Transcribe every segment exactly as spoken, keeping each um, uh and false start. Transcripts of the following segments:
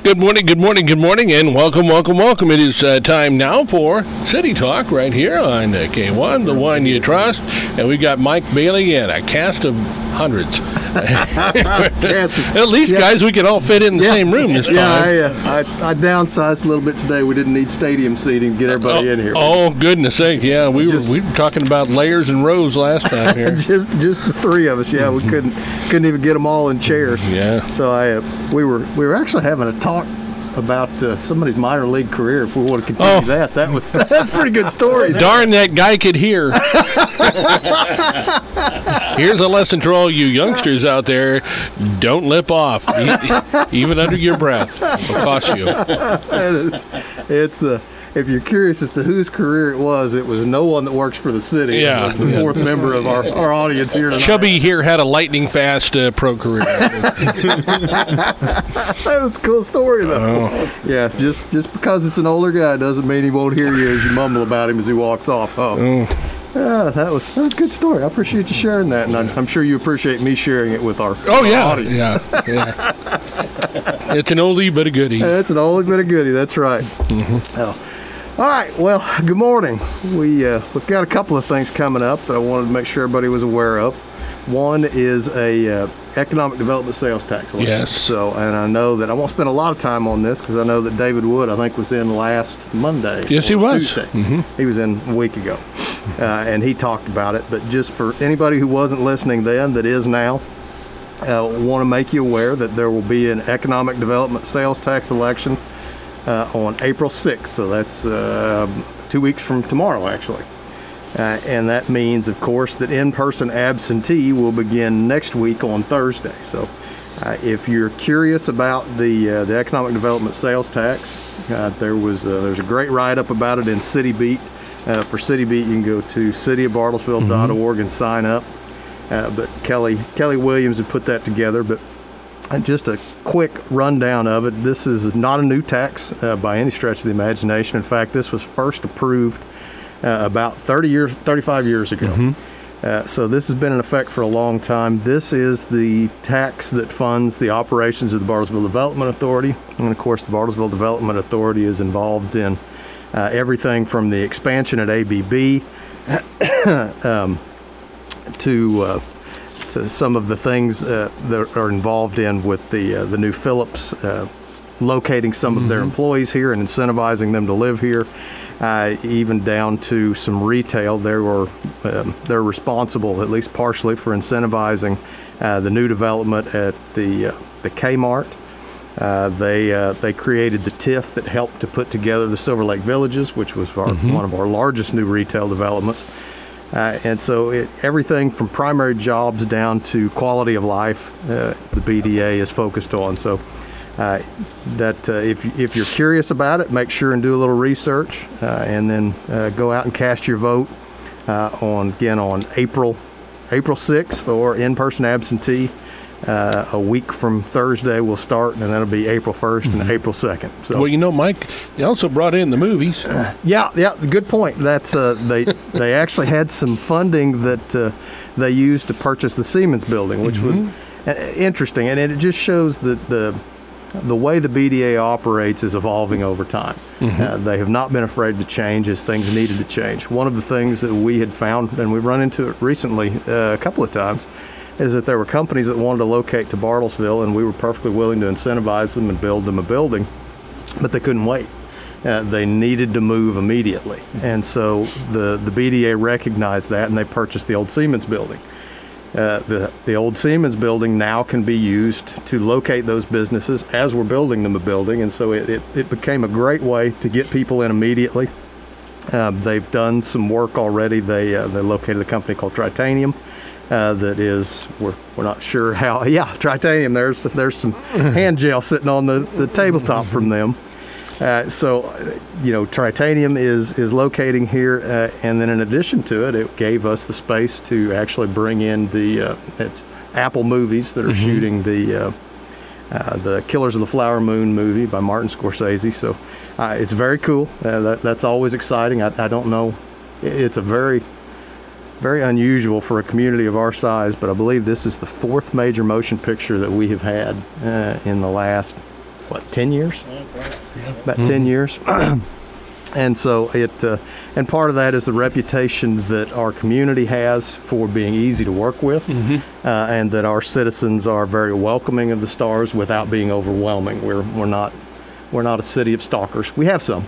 Good morning, good morning, good morning, and welcome, welcome, welcome. It is uh, time now for City Talk right here on uh, K one, the one you trust. And we've got Mike Bailey and a cast of hundreds. At least, yeah. Guys, we could all fit in the yeah. same room this time. Yeah, I, uh, I, I downsized a little bit today. We didn't need stadium seating to get everybody oh, in here. Oh, goodness sake, yeah. We just, were we were talking about layers and rows last time here. just just the three of us, yeah. We couldn't couldn't even get them all in chairs. Yeah. So I uh, we were we were actually having a talk about uh, somebody's minor league career. If we want to continue oh. that, that was that's a pretty good story. Darn, that guy could hear. Here's a lesson to all you youngsters out there: don't lip off, even under your breath. It'll cost you. it's it's uh, if you're curious as to whose career it was, it was no one that works for the city. Yeah, it was the fourth yeah. member of our, our audience here tonight. Chubby here had a lightning fast uh, pro career. That was a cool story, though. Oh. Yeah, just just because it's an older guy doesn't mean he won't hear you as you mumble about him as he walks off. Oh. oh. Yeah, that was that was a good story. I appreciate you sharing that, and I'm, I'm sure you appreciate me sharing it with our, oh, our yeah. audience. Yeah, yeah. It's an oldie but a goodie. Yeah, it's an oldie but a goodie. That's right. Mm-hmm. Oh. All right. Well, good morning. We uh, we've got a couple of things coming up that I wanted to make sure everybody was aware of. One is a uh, economic development sales tax election. Yes. So, and I know that I won't spend a lot of time on this because I know that David Wood, I think, was in last Monday. Yes, he was. Tuesday. Mm-hmm. He was in a week ago, uh, and he talked about it. But just for anybody who wasn't listening then, that is now, uh, want to make you aware that there will be an economic development sales tax election uh, on April sixth. So that's uh, two weeks from tomorrow, actually. Uh, and that means, of course, that in-person absentee will begin next week on Thursday. So uh, if you're curious about the uh, the economic development sales tax, uh, there was uh, there's a great write-up about it in City Beat. Uh, for City Beat, you can go to city of bartlesville dot org mm-hmm. and sign up. Uh, but Kelly Kelly Williams had put that together. But uh, just a quick rundown of it. This is not a new tax uh, by any stretch of the imagination. In fact, this was first approved Uh, about thirty years, thirty-five years ago. Mm-hmm. Uh, so this has been in effect for a long time. This is the tax that funds the operations of the Bartlesville Development Authority. And of course, the Bartlesville Development Authority is involved in uh, everything from the expansion at A B B um, to, uh, to some of the things uh, that are involved in with the, uh, the new Phillips, uh, locating some mm-hmm. of their employees here and incentivizing them to live here. Uh, even down to some retail. They were um, they're responsible, at least partially, for incentivizing uh, the new development at the uh, the Kmart. Uh, they uh, they created the T I F that helped to put together the Silver Lake Villages, which was our, mm-hmm. one of our largest new retail developments. Uh, and so it, everything from primary jobs down to quality of life, uh, the B D A is focused on. So. Uh, that uh, if if you're curious about it, make sure and do a little research, uh, and then uh, go out and cast your vote uh, on again on April April sixth, or in-person absentee. Uh, a week from Thursday will start, and that'll be April first mm-hmm. and April second. So, well, you know, Mike, they also brought in the movies. Uh, yeah, yeah, good point. That's uh, they they actually had some funding that uh, they used to purchase the Siemens building, which mm-hmm. was uh, interesting, and it just shows that the The way the B D A operates is evolving over time. Mm-hmm. Uh, they have not been afraid to change as things needed to change. One of the things that we had found, and we've run into it recently uh, a couple of times, is that there were companies that wanted to locate to Bartlesville, and we were perfectly willing to incentivize them and build them a building, but they couldn't wait. Uh, they needed to move immediately. And so the, the B D A recognized that, and they purchased the old Siemens building. Uh, the, the old Siemens building now can be used to locate those businesses as we're building them a building, and so it, it, it became a great way to get people in immediately. Uh, they've done some work already. They uh, they located a company called Tritanium uh, that is, we're, we're not sure how, yeah, Tritanium, there's there's some hand gel sitting on the, the tabletop from them. Uh, so, you know, Tritanium is, is locating here, uh, and then in addition to it, it gave us the space to actually bring in the uh, it's Apple Movies that are mm-hmm. shooting the uh, uh, the Killers of the Flower Moon movie by Martin Scorsese. So uh, it's very cool. Uh, that, that's always exciting. I, I don't know. It's a very, very unusual for a community of our size, but I believe this is the fourth major motion picture that we have had uh, in the last what, ten years? About mm-hmm. ten years. And so it, uh, and part of that is the reputation that our community has for being easy to work with, mm-hmm. uh, and that our citizens are very welcoming of the Stars without being overwhelming. We're we're not we're not a city of stalkers. We have some,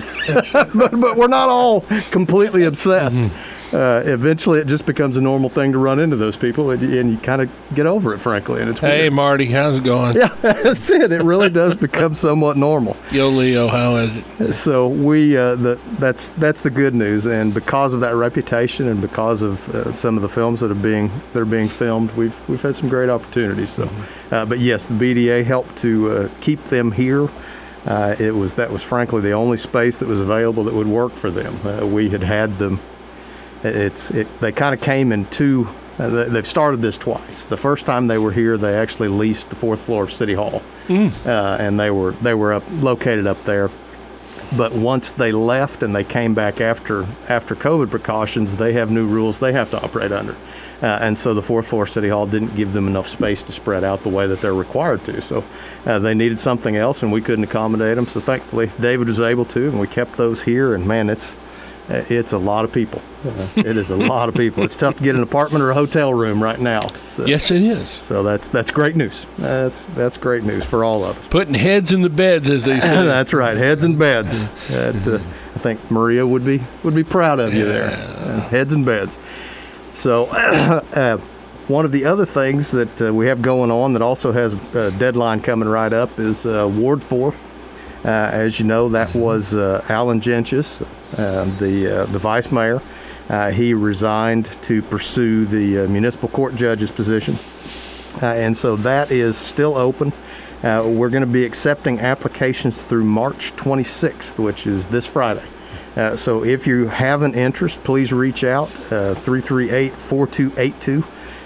but but we're not all completely obsessed. Mm-hmm. Uh, eventually, it just becomes a normal thing to run into those people, and, and you kind of get over it, frankly. And it's hey, weird. Marty, how's it going? Yeah, that's it. It really does become somewhat normal. Yo, Leo, how is it? So we uh, the, that's that's the good news, and because of that reputation, and because of uh, some of the films that are being that are being filmed, we've we've had some great opportunities. So, uh, but yes, the B D A helped to uh, keep them here. Uh, it was that was frankly the only space that was available that would work for them. Uh, we had had them. It's it. They kind of came in two. Uh, they've started this twice. The first time they were here, they actually leased the fourth floor of City Hall, mm. uh, and they were they were up, located up there. But once they left and they came back after after COVID precautions, they have new rules they have to operate under, uh, and so the fourth floor of City Hall didn't give them enough space to spread out the way that they're required to. So uh, they needed something else, and we couldn't accommodate them. So thankfully, David was able to, and we kept those here. And man, it's It's a lot of people. Uh, it is a lot of people. It's tough to get an apartment or a hotel room right now. So, yes, it is. So that's that's great news. That's that's great news for all of us. Putting heads in the beds, as they say. That's right, heads in beds. That, uh, I think Maria would be would be proud of you there. Uh, heads in beds. So uh, one of the other things that uh, we have going on that also has a deadline coming right up is uh, Ward four. Uh, as you know, that was uh, Alan Gentges, uh, the uh, the vice mayor. Uh, he resigned to pursue the uh, municipal court judge's position, uh, and so that is still open. Uh, we're going to be accepting applications through March twenty-sixth, which is this Friday. Uh, so if you have an interest, please reach out, uh, three three eight, four two eight two,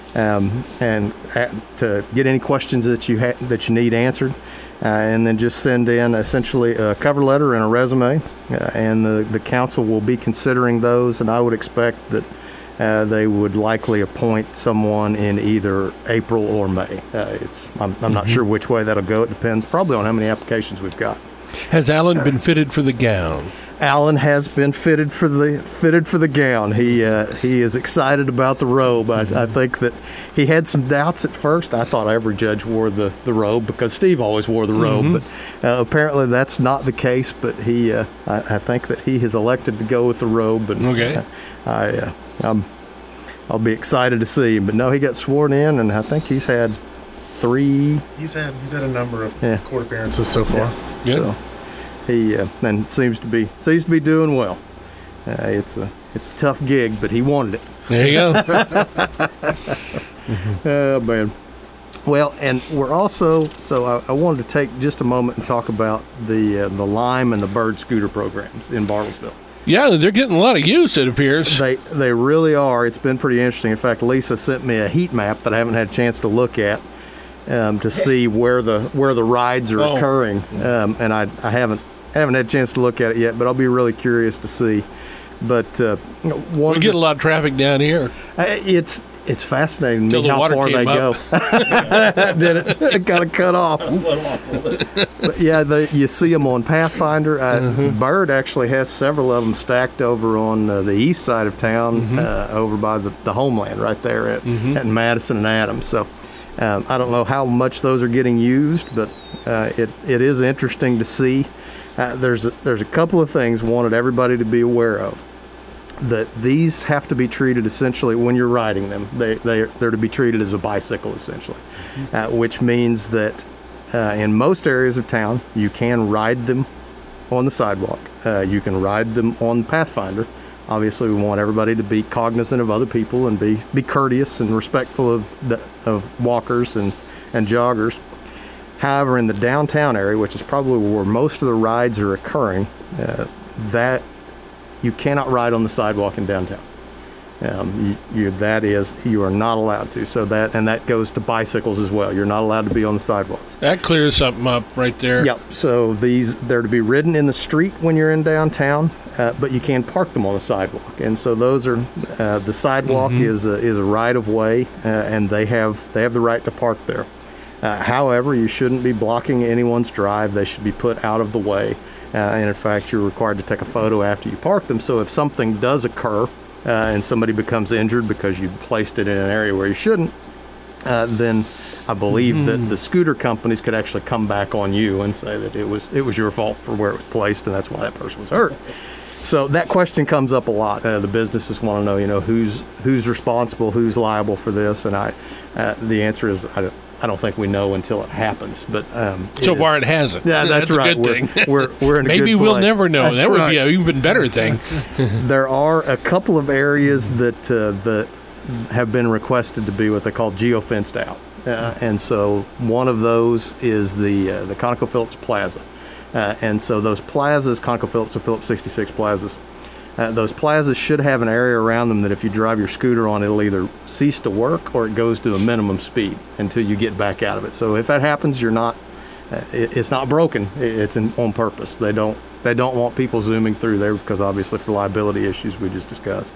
um, and at, to get any questions that you ha- that you need answered. Uh, and then just send in essentially a cover letter and a resume, uh, and the, the council will be considering those, and I would expect that uh, they would likely appoint someone in either April or May. Uh, it's I'm, I'm mm-hmm. not sure which way that'll go. It depends probably on how many applications we've got. Has Alan been fitted for the gown? Alan has been fitted for the fitted for the gown. He uh, he is excited about the robe. I, I think that he had some doubts at first. I thought every judge wore the, the robe because Steve always wore the robe, mm-hmm. but uh, apparently that's not the case. But he, uh, I, I think that he has elected to go with the robe. And okay, I, I uh, I'm, I'll be excited to see him. But no, he got sworn in, and I think he's had three. He's had he's had a number of yeah. court appearances so far. Yeah. So. He uh, and seems to be seems to be doing well. Uh, it's a it's a tough gig, but he wanted it. There you go. Oh man. Well, and we're also so I, I wanted to take just a moment and talk about the uh, the Lime and the Bird Scooter programs in Bartlesville. Yeah, they're getting a lot of use, it appears. They they really are. It's been pretty interesting. In fact, Lisa sent me a heat map that I haven't had a chance to look at um, to see where the where the rides are oh. occurring, um, and I I haven't. I haven't had a chance to look at it yet, but I'll be really curious to see. But uh, one we get the, a lot of traffic down here. It's it's fascinating to me how far they up. go. Did it? It got to cut off. But yeah, the, you see them on Pathfinder. Uh, mm-hmm. Bird actually has several of them stacked over on uh, the east side of town, mm-hmm. uh, over by the, the Homeland, right there at, mm-hmm. at Madison and Adams. So um, I don't know how much those are getting used, but uh, it it is interesting to see. Uh, there's a, there's a couple of things I wanted everybody to be aware of. That these have to be treated essentially when you're riding them. They they they're to be treated as a bicycle essentially, mm-hmm. uh, which means that uh, in most areas of town you can ride them on the sidewalk. Uh, you can ride them on Pathfinder. Obviously, we want everybody to be cognizant of other people and be be courteous and respectful of the, of walkers and and joggers. However, in the downtown area, which is probably where most of the rides are occurring, uh, that you cannot ride on the sidewalk in downtown. Um, you, you, that is, you are not allowed to. So that, and that goes to bicycles as well. You're not allowed to be on the sidewalks. That clears something up right there. Yep. So these, they're to be ridden in the street when you're in downtown, uh, but you can park them on the sidewalk. And so those are, uh, the sidewalk mm-hmm. is a, is a right of way, uh, and they have they have the right to park there. Uh, however, you shouldn't be blocking anyone's drive. They should be put out of the way. Uh, and in fact, you're required to take a photo after you park them. So if something does occur uh, and somebody becomes injured because you placed it in an area where you shouldn't, uh, then I believe mm-hmm. that the scooter companies could actually come back on you and say that it was it was your fault for where it was placed, and that's why that person was hurt. So that question comes up a lot. Uh, the businesses want to know, you know, who's who's responsible, who's liable for this, and I, uh, the answer is I don't, I don't think we know until it happens. But um, so it far is, it hasn't. Yeah, that's, that's right. a good we're, thing. We're we're in a Maybe good we'll place. never know. That's that would right. be an even better thing. There are a couple of areas that uh, that have been requested to be what they call geofenced out. Uh, and so one of those is the uh, the ConocoPhillips Plaza. Uh, and so those plazas, ConocoPhillips or Phillips sixty-six plazas, uh, those plazas should have an area around them that if you drive your scooter on, it'll either cease to work or it goes to a minimum speed until you get back out of it. So if that happens, you're not, uh, it, it's not broken. It, it's in, on purpose. They don't they don't want people zooming through there because obviously for liability issues we just discussed.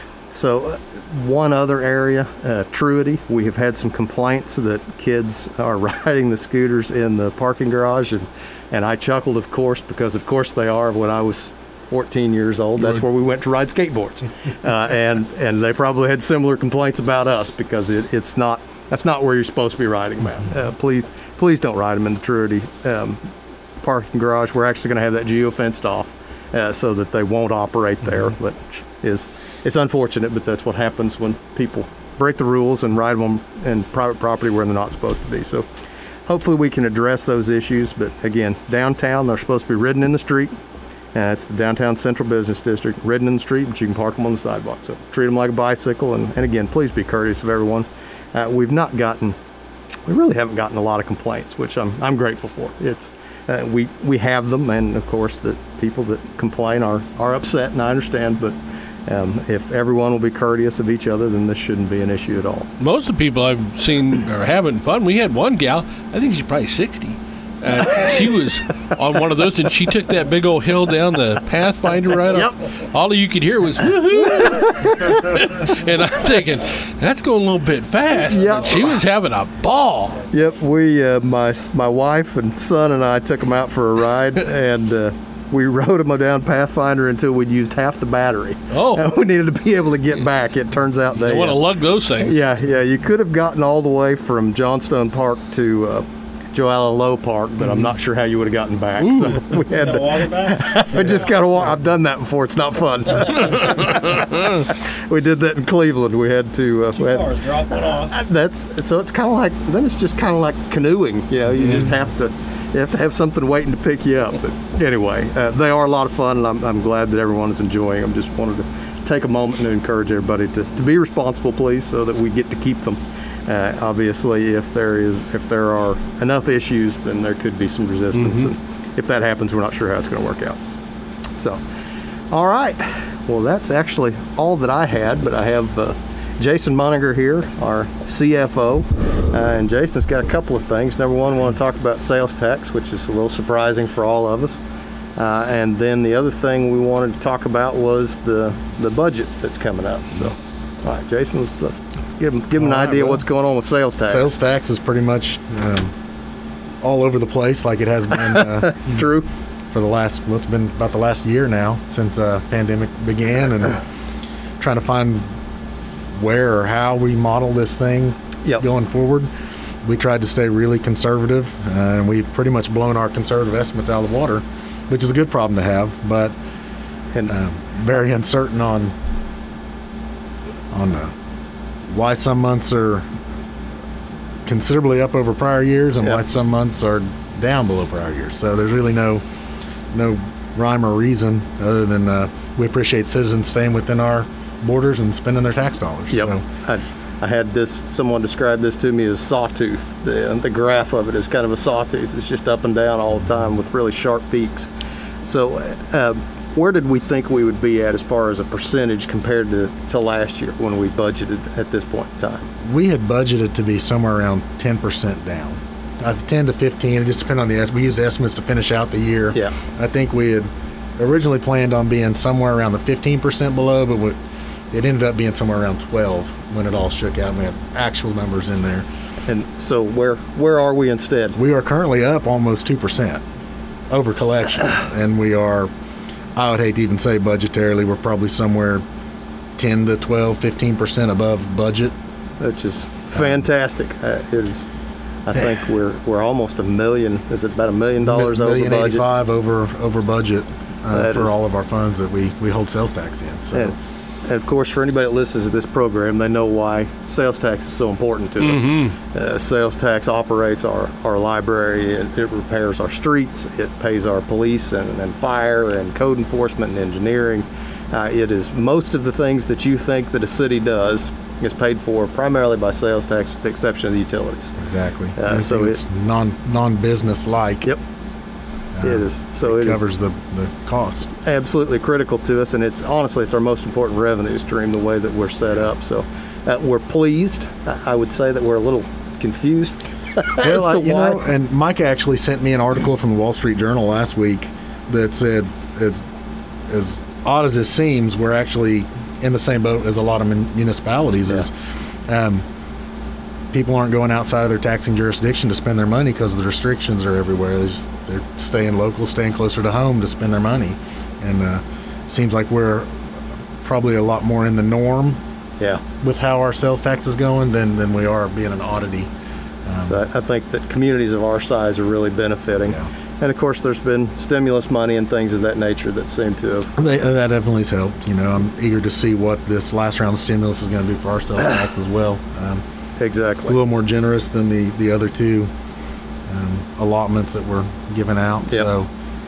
So uh, one other area, uh, Truity, we have had some complaints that kids are riding the scooters in the parking garage, and, and I chuckled, of course, because of course they are. When I was fourteen years old, that's where we went to ride skateboards, uh, and and they probably had similar complaints about us because it, it's not that's not where you're supposed to be riding them at. Uh, please, please don't ride them in the Truity um, parking garage. We're actually going to have that geo-fenced off uh, so that they won't operate there, mm-hmm. which is. It's unfortunate, but that's what happens when people break the rules and ride them in private property where they're not supposed to be. So hopefully we can address those issues. But again, downtown, they're supposed to be ridden in the street. Uh, it's the downtown central business district, ridden in the street, but you can park them on the sidewalk. So treat them like a bicycle. And, and again, please be courteous of everyone. Uh, we've not gotten, we really haven't gotten a lot of complaints, which I'm I'm grateful for. It's uh, we we have them, and of course the people that complain are, are upset, and I understand, but Um, if everyone will be courteous of each other, then this shouldn't be an issue at all. Most of the people I've seen are having fun. We had one gal, I think she's probably sixty. Uh, she was on one of those, and she took that big old hill down the Pathfinder right Yep. up. All you could hear was woohoo. And I'm thinking, that's going a little bit fast. Yep. But she was having a ball. Yep, we, uh, my my wife and son and I took them out for a ride, and uh, we rode them down Pathfinder until we'd used half the battery. Oh. And we needed to be able to get back. It turns out they... You want to lug those things. Yeah, yeah. You could have gotten all the way from Johnstone Park to uh, Joella Low Park, but mm-hmm. I'm not sure how you would have gotten back. Ooh. So we had to walk it back. We just got to walk. I've done that before. It's not fun. We did that in Cleveland. We had to. Uh, Two we had, cars drop one off. That's so. It's kind of like then. It's just kind of like canoeing. You know, you mm-hmm. just have to. You have to have something waiting to pick you up. But anyway, uh, they are a lot of fun, and I'm, I'm glad that everyone is enjoying them. Just wanted to take a moment to encourage everybody to, to be responsible, please, so that we get to keep them. Uh, obviously, if there is if there are enough issues, then there could be some resistance, mm-hmm. and if that happens, we're not sure how it's going to work out. So, all right. Well, that's actually all that I had, but I have uh, Jason Munninger here, our C F O, uh, and Jason's got a couple of things. Number one, I want to talk about sales tax, which is a little surprising for all of us. Uh, and then the other thing we wanted to talk about was the the budget that's coming up. So, all right, Jason, let's give them, give them an right, idea well, what's going on with sales tax. Sales tax is pretty much um, all over the place, like it has been. Uh, True. For the last, well, it's been about the last year now since uh, pandemic began, and uh, trying to find where or how we model this thing yep. going forward. We tried to stay really conservative, uh, and we've pretty much blown our conservative estimates out of the water, which is a good problem to have, but and uh, very uncertain on on uh, why some months are considerably up over prior years and yep. why some months are down below prior years. So there's really no no rhyme or reason other than uh, we appreciate citizens staying within our borders and spending their tax dollars. Yep. So. I, I had this, someone described this to me as sawtooth. The, the graph of it is kind of a sawtooth. It's just up and down all the time with really sharp peaks. So uh, where did we think we would be at as far as a percentage compared to, to last year when we budgeted at this point in time? We had budgeted to be somewhere around ten percent down. Uh, ten to fifteen, it just depended on the, we used estimates to finish out the year. Yeah. I think we had originally planned on being somewhere around the fifteen percent below, but we, it ended up being somewhere around twelve when it all shook out and we had actual numbers in there. And so where where are we instead? We are currently up almost two percent over collections, and we are, I would hate to even say budgetarily, we're probably somewhere ten to twelve, fifteen percent above budget. Which is fantastic. Uh, it is, I think we're we're almost a million. Is it about a million dollars over million budget? eighty-five over over budget uh, for is, all of our funds that we, we hold sales tax in. So. And, and of course, for anybody that listens to this program, they know why sales tax is so important to Mm-hmm. us. Uh, sales tax operates our, our library, it, it repairs our streets, it pays our police and, and fire and code enforcement and engineering. Uh, it is most of the things that you think that a city does is paid for primarily by sales tax, with the exception of the utilities. Exactly. Uh, so it's it, non non business like. Yep. Uh, it is. So it it covers is the, the cost. absolutely critical to us, and it's honestly it's our most important revenue stream the way that we're set up. So uh, we're pleased. I would say that we're a little confused as Well, to I- you why. know, and Mike actually sent me an article from the Wall Street Journal last week that said, as as odd as it seems, we're actually in the same boat as a lot of mun- municipalities. Yeah. Is um, people aren't going outside of their taxing jurisdiction to spend their money because the restrictions are everywhere. They just they're staying local, staying closer to home to spend their money, and uh, seems like we're probably a lot more in the norm yeah. with how our sales tax is going than than we are being an oddity. Um, So I, I think that communities of our size are really benefiting. Yeah. And of course, there's been stimulus money and things of that nature that seem to have. They, that definitely has helped. You know, I'm eager to see what this last round of stimulus is going to do for our sales tax as well. Um, it's a Exactly. little more generous than the, the other two um, allotments that were given out. Yep. So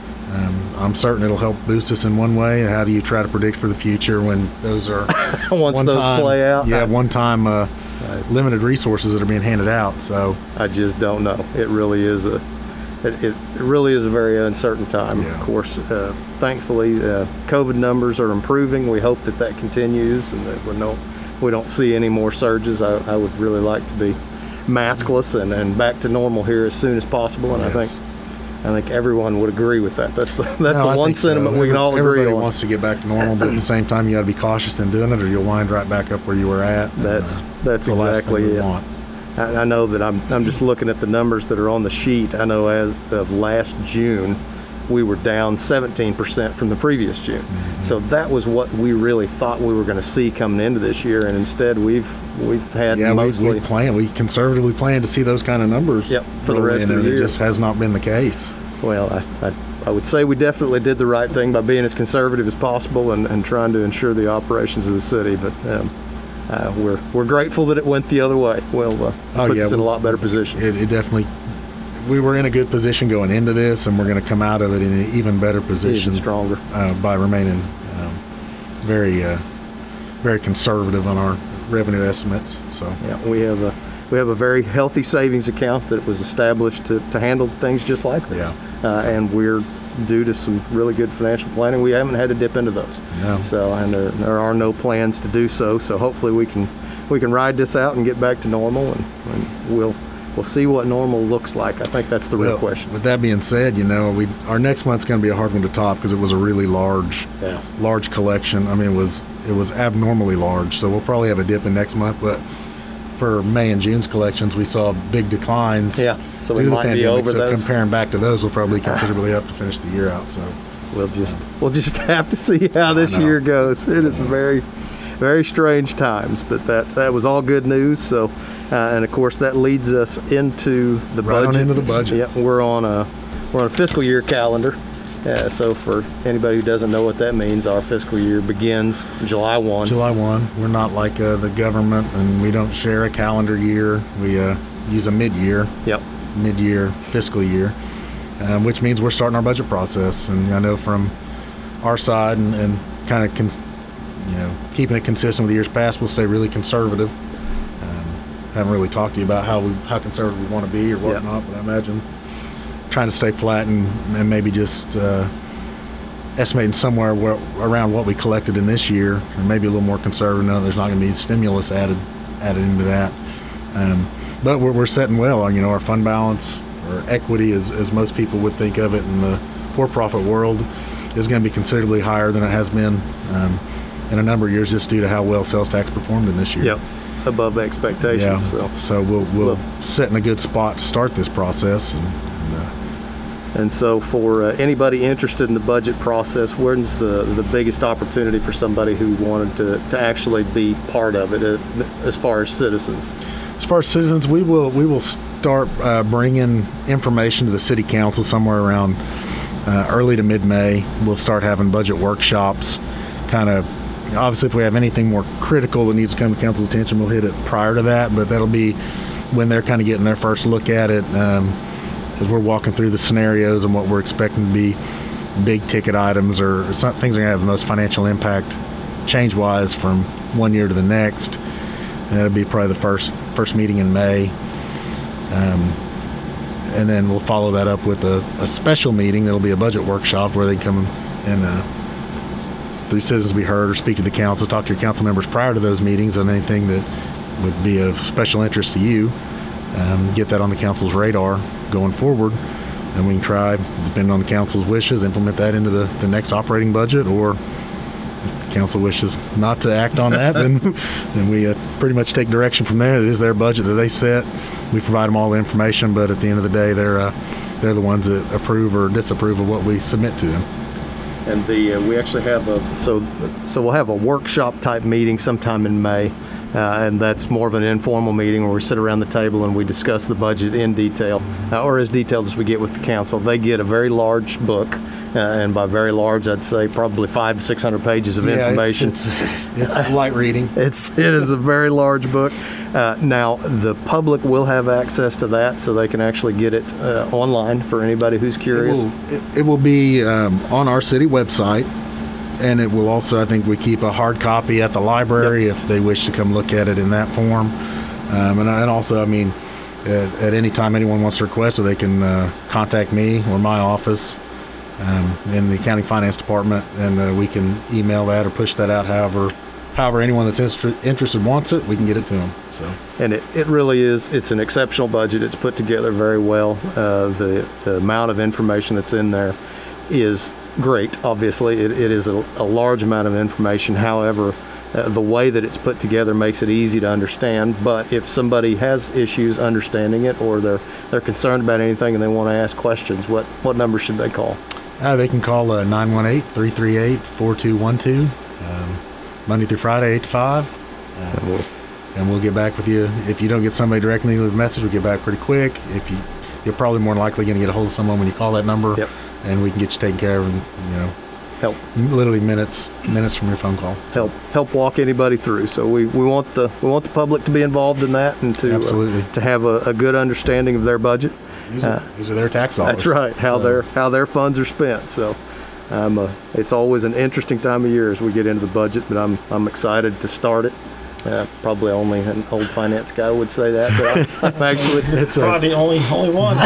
um, I'm certain it'll help boost us in one way. How do you try to predict for the future when those are Once one those time, play out, Yeah, I, one time uh, limited resources that are being handed out. So I just don't know. It really is a. It, it really is a very uncertain time. Yeah. Of course, uh, thankfully, uh, COVID numbers are improving. We hope that that continues and that we no, we don't see any more surges. I, I would really like to be maskless and, and back to normal here as soon as possible. And Yes. I think I think everyone would agree with that. That's the that's No, the I one think so. sentiment we can all agree Everybody on. wants to get back to normal, but at the same time, you got to be cautious in doing it, or you'll wind right back up where you were at. And, That's uh, that's the last thing exactly we it. want. I I know that I'm, I'm just looking at the numbers that are on the sheet. I know as of last June, we were down seventeen percent from the previous June. Mm-hmm. So that was what we really thought we were going to see coming into this year, and instead we've we've had Yeah, we, mostly. we plan. We conservatively plan to see those kind of numbers. Yep, for the roll rest in, of the and year. It just has not been the case. Well, I, I, I would say we definitely did the right thing by being as conservative as possible and, and trying to ensure the operations of the city, but um, uh, we're we're grateful that it went the other way. Well, uh, Oh, puts yeah, us in a we- lot better position. It, it definitely. We were in a good position going into this, and we're going to come out of it in an even better position, Even stronger. uh, by remaining um, very, uh, very conservative on our revenue estimates. So. Yeah, we have a we have a very healthy savings account that was established to, to handle things just like this. Yeah. Uh, and we're due to some really good financial planning. We haven't had to dip into those. No. So and there, there are no plans to do so. So hopefully we can we can ride this out and get back to normal, and, and we'll we'll see what normal looks like. I think that's the real Well, question. With that being said, you know, we our next month's going to be a hard one to top because it was a really large, Yeah. large collection. I mean, it was it was abnormally large. So we'll probably have a dip in next month, but for May and June's collections, we saw big declines. Yeah. So we due to the might be pandemic. over so those. comparing back to those, we'll probably considerably up to finish the year out. So We'll just we'll just have to see how this know. year goes. It is very very strange times, but that that was all good news. So, uh, and of course that leads us into the Right on budget. into the budget. Yep, we're on a we're on a fiscal year calendar. Uh, so for anybody who doesn't know what that means, our fiscal year begins July first. July first, we're not like uh, the government, and we don't share a calendar year. We uh, use a mid-year. Yep. mid-year fiscal year, um, which means we're starting our budget process. And I know from our side and, and kind of cons- you know keeping it consistent with the years past, we'll stay really conservative. Um, haven't really talked to you about how we how conservative we want to be or Yeah. whatnot, but I imagine trying to stay flat and, and maybe just uh, estimating somewhere where, around what we collected in this year, or maybe a little more conservative. No, there's not going to be stimulus added added into that. Um, But we're, we're setting well. You know, our fund balance or equity, as, as most people would think of it in the for-profit world, is going to be considerably higher than it has been um, in a number of years, just due to how well sales tax performed in this year. Yep. above expectations. Yeah. So, so we'll we'll Well- sit in a good spot to start this process. And, and, uh, and so for uh, anybody interested in the budget process, where's the, the biggest opportunity for somebody who wanted to, to actually be part of it uh, as far as citizens? As far as citizens, we will we will start uh, bringing information to the city council somewhere around uh, early to mid-May. We'll start having budget workshops. Kind of, obviously, if we have anything more critical that needs to come to council's attention, we'll hit it prior to that. But that'll be when they're kind of getting their first look at it, um, as we're walking through the scenarios and what we're expecting to be big ticket items or some things that are going to have the most financial impact change-wise from one year to the next. And that'll be probably the first first meeting in May. Um, and then we'll follow that up with a, a special meeting that'll be a budget workshop where they can come and uh, through citizens be heard or speak to the council, talk to your council members prior to those meetings on anything that would be of special interest to you. Um, get that on the council's radar going forward. And we can try, depending on the council's wishes, implement that into the, the next operating budget, or if the council wishes not to act on that, then then we uh, pretty much take direction from there. It is their budget that they set. We provide them all the information, but at the end of the day, they're uh, they're the ones that approve or disapprove of what we submit to them. And the uh, we actually have a so so we'll have a workshop type meeting sometime in May, uh, and that's more of an informal meeting where we sit around the table and we discuss the budget in detail, uh, or as detailed as we get with the council. They get a very large book, uh, and by very large, I'd say probably five to six hundred pages of information. It's, it's, it's light reading. It's it is a very large book. Uh, now the public will have access to that, so they can actually get it uh, online for anybody who's curious. It will, it, it will be um, on our city website, and it will also, I think, we keep a hard copy at the library Yep. if they wish to come look at it in that form. Um, and, and also, I mean, at, at any time anyone wants to request it, they can uh, contact me or my office um, in the accounting finance department, and uh, we can email that or push that out. However, however anyone that's inter- interested wants it, we can get it to them. So. And it, it really is, it's an exceptional budget. It's put together very well. Uh, the, the amount of information that's in there is great. Obviously, it, it is a, a large amount of information. However, uh, the way that it's put together makes it easy to understand. But if somebody has issues understanding it, or they're they're concerned about anything and they want to ask questions, what, what number should they call? Uh, they can call uh, nine one eight, three three eight, four two one two, um, Monday through Friday, eight to five. Uh, And we'll- and we'll get back with you. If you don't get somebody directly, leave a message. We'll get back pretty quick. If you, you're probably more than likely going to get a hold of someone when you call that number, Yep. and we can get you taken care of in, you know, help literally minutes, minutes from your phone call. help help walk anybody through. So we, we want the we want the public to be involved in that, and to Absolutely. uh, to have a, a good understanding of their budget. These are, Uh, these are their tax dollars. That's right. How So, their how their funds are spent. So, um, uh, it's always an interesting time of year as we get into the budget. But I'm I'm excited to start it. Uh, probably only an old finance guy would say that, but I'm actually It's a, Probably the only only one.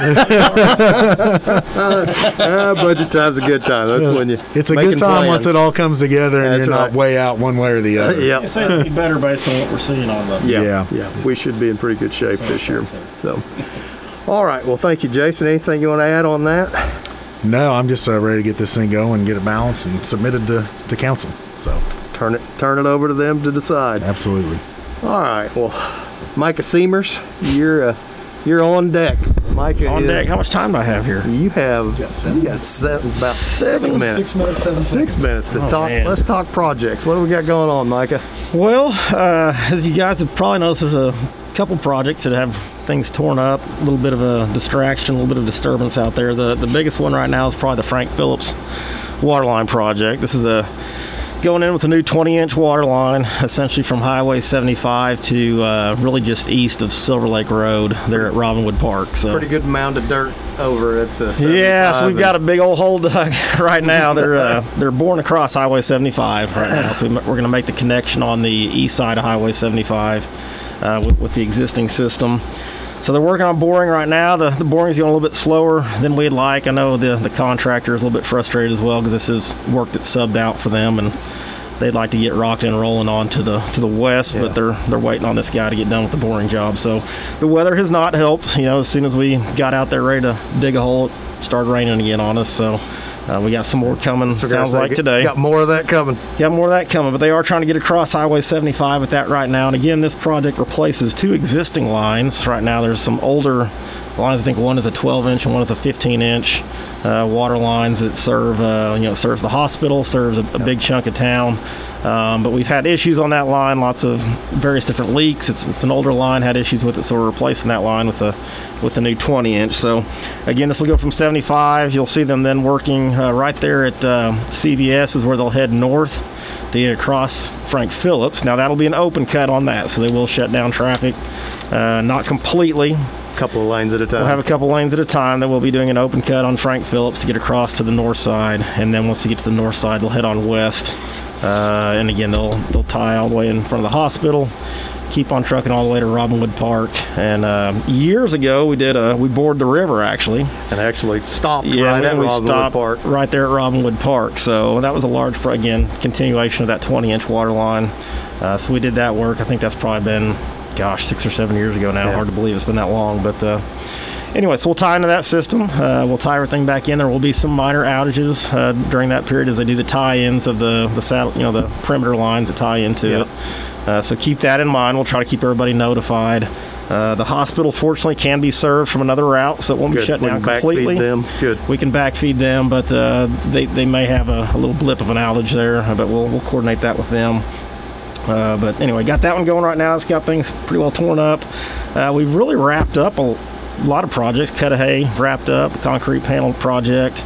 uh, budget time's a good time. That's when you it's a making good time plans. once it all comes together and That's you're right. not way out one way or the other. Yep. It seems to be better based on what we're seeing on the. Yeah, Yeah. yeah, We should be in pretty good shape So, this year. so. So, all right. Well, thank you, Jason. Anything you want to add on that? No, I'm just uh, ready to get this thing going, get it balanced, and submitted to, to council. So, Turn it turn it over to them to decide. absolutely. All right. Well, Micah Seamers, you're uh, you're on deck. Micah On is, deck. How much time do I have here? You have you got seven, about six minutes. Six minutes, seven Six minutes to Oh, talk. man. Let's talk projects. What do we got going on, Micah? Well, uh, as you guys have probably noticed, there's a couple projects that have things torn up, a little bit of a distraction, a little bit of disturbance out there. The the biggest one right now is probably the Frank Phillips waterline project. This is a going in with a new twenty inch water line, essentially from Highway seventy-five to uh, really just east of Silver Lake Road there at Robinwood Park. So Pretty good mound of dirt over at the. yeah, so we've got a big old hole dug right now. They're uh, they're boring across Highway seventy-five right now, so we, we're going to make the connection on the east side of Highway seventy-five uh, with, with the existing system. So they're working on boring right now. The, the boring's going a little bit slower than we'd like. I know the, the contractor is a little bit frustrated as well because this is work that's subbed out for them, and they'd like to get rocked and rolling on to the to the west, Yeah. but they're they're waiting on this guy to get done with the boring job. So the weather has not helped. You know, as soon as we got out there ready to dig a hole, it started raining again on us. So Uh, we got some more coming, So sounds guys, like get- today. Got more of that coming. Got more of that coming, but they are trying to get across Highway seventy-five with that right now. And again, this project replaces two existing lines. Right now, there's some older lines. I think one is a twelve inch and one is a fifteen inch uh, water lines that serve, uh, you know, serves the hospital, serves a, a big chunk of town. Um, but we've had issues on that line, lots of various different leaks. It's, it's an older line, had issues with it, so we're replacing that line with a with the new twenty inch. So again, this will go from seventy-five. You'll see them then working uh, right there at uh, C V S is where they'll head north to get across Frank Phillips. Now that'll be an open cut on that, so they will shut down traffic, uh, not completely. Couple of lanes at a time. We'll have a couple lanes at a time. Then we'll be doing an open cut on Frank Phillips to get across to the north side, and then once they get to the north side, they'll head on west. Uh, and again, they'll they'll tie all the way in front of the hospital, keep on trucking all the way to Robinwood Park. And uh, years ago, we did a we bored the river actually. and actually stopped Yeah, right and at then we Robinwood stopped Park. right there at Robinwood Park. So that was a large, pro- again, continuation of that twenty inch water line. Uh, so we did that work. I think that's probably been, gosh, six or seven years ago now. Yeah. Hard to believe it's been that long, but. Uh, Anyway, so we'll tie into that system. Uh, we'll tie everything back in. There will be some minor outages uh, during that period as they do the tie-ins of the the saddle, you know, the perimeter lines that tie into Yep. it. Uh, so keep that in mind. We'll try to keep everybody notified. Uh, the hospital, fortunately, can be served from another route, so it won't be Good. shut We down can backfeed completely. them. Good. We can backfeed them, but uh, they they may have a, a little blip of an outage there. But we'll we'll coordinate that with them. Uh, but anyway, got that one going right now. It's got things pretty well torn up. Uh, we've really wrapped up a A lot of projects. Cudahy wrapped up, concrete panel project.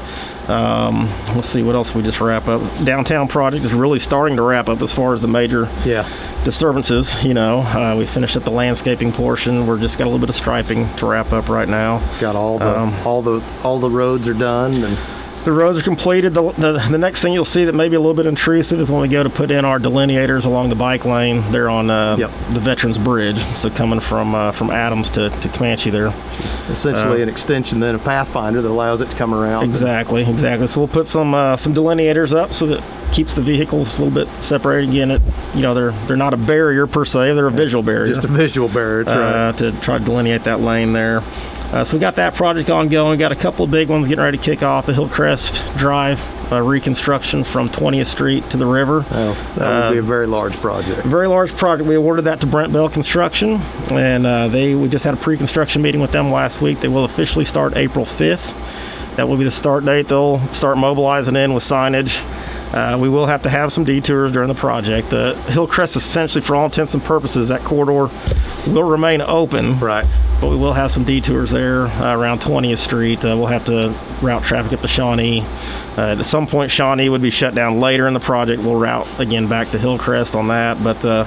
Um, let's see what else we just wrap up. Downtown project is really starting to wrap up as far as the major Yeah. disturbances. You know, uh, we finished up the landscaping portion. We're just got a little bit of striping to wrap up right now. Got all the Um, all the all the roads are done, and The roads are completed. The, the, the next thing you'll see that may be a little bit intrusive is when we go to put in our delineators along the bike lane there on uh, Yep. the Veterans Bridge. So coming from uh, from Adams to, to Comanche there. essentially Uh, an extension then of Pathfinder that allows it to come around. Exactly, exactly. So we'll put some uh, some delineators up so that keeps the vehicles a little bit separated. Again, it you know they're they're not a barrier per se; they're a visual barrier. Just a visual barrier. That's right. uh, to try to delineate that lane there. Uh, so we got that project ongoing. We got a couple of big ones getting ready to kick off. The Hillcrest Drive uh, reconstruction from twentieth Street to the river. Oh, that would uh, be a very large project. Very large project. We awarded that to Brent Bell Construction, and uh, they we just had a pre-construction meeting with them last week. They will officially start April fifth. That will be the start date. They'll start mobilizing in with signage. Uh, we will have to have some detours during the project. The Hillcrest, essentially, for all intents and purposes, that corridor will remain open. Right. But we will have some detours there uh, around twentieth Street. Uh, we'll have to route traffic up to Shawnee. Uh, at some point, Shawnee would be shut down later in the project. We'll route again back to Hillcrest on that. But uh,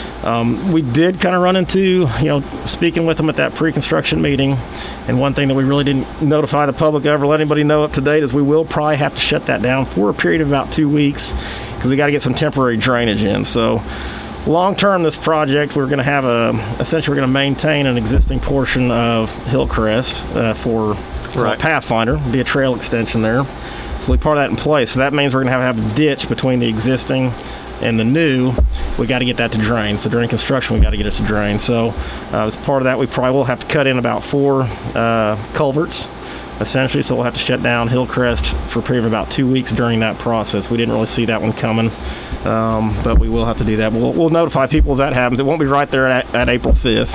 um, we did kind of run into, you know, speaking with them at that pre-construction meeting. And one thing that we really didn't notify the public of or let anybody know up to date is we will probably have to shut that down for a period of about two weeks because we got to get some temporary drainage in. So long term, this project, we're going to have a, essentially, we're going to maintain an existing portion of Hillcrest uh, for Right. Pathfinder, be a trail extension there. So we part of that in place. So that means we're going to have to have a ditch between the existing and the new. We got to get that to drain. So during construction, we got to get it to drain. So uh, as part of that, we probably will have to cut in about four uh, culverts, essentially. So we'll have to shut down Hillcrest for a period of about two weeks during that process. We didn't really see that one coming. Um, but we will have to do that. We'll, we'll notify people as that happens. It won't be right there at, at April fifth,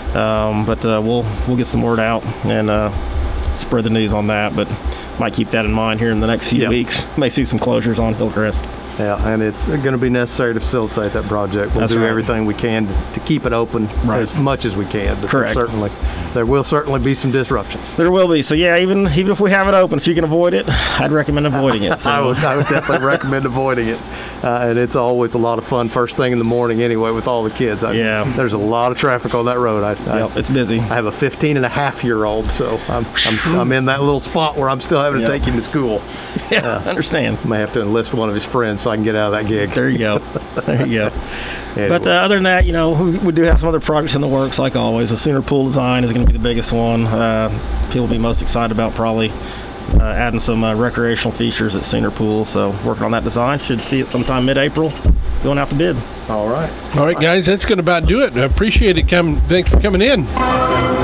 um, but uh, we'll we'll get some word out and uh, spread the news on that. But might keep that in mind here in the next few Yeah. weeks. May see some closures on Hillcrest. Yeah, and it's going to be necessary to facilitate that project. We'll That's do right. everything we can to, to keep it open Right. as much as we can. But Correct. There certainly, there will certainly be some disruptions. There will be. So yeah, even even if we have it open, if you can avoid it, I'd recommend avoiding it. So. I would, I would definitely recommend avoiding it. Uh, and it's always a lot of fun first thing in the morning anyway with all the kids. I, Yeah. There's a lot of traffic on that road. I, I, Yep, it's busy. I have a fifteen and a half year old, so I'm, I'm, I'm in that little spot where I'm still having to Yep. take him to school. Yeah, I understand. May have to enlist one of his friends so I can get out of that gig. There you go. There you go. Anyway. But uh, other than that, you know, we, we do have some other projects in the works, like always. The Sooner Pool design is going to be the biggest one. Uh, people will be most excited about probably uh, adding some uh, recreational features at Sooner Pool. So working on that design. Should see it sometime mid-April, going out to bid. All right. All right, guys, that's going to about do it. I appreciate it. Come, thanks for coming in.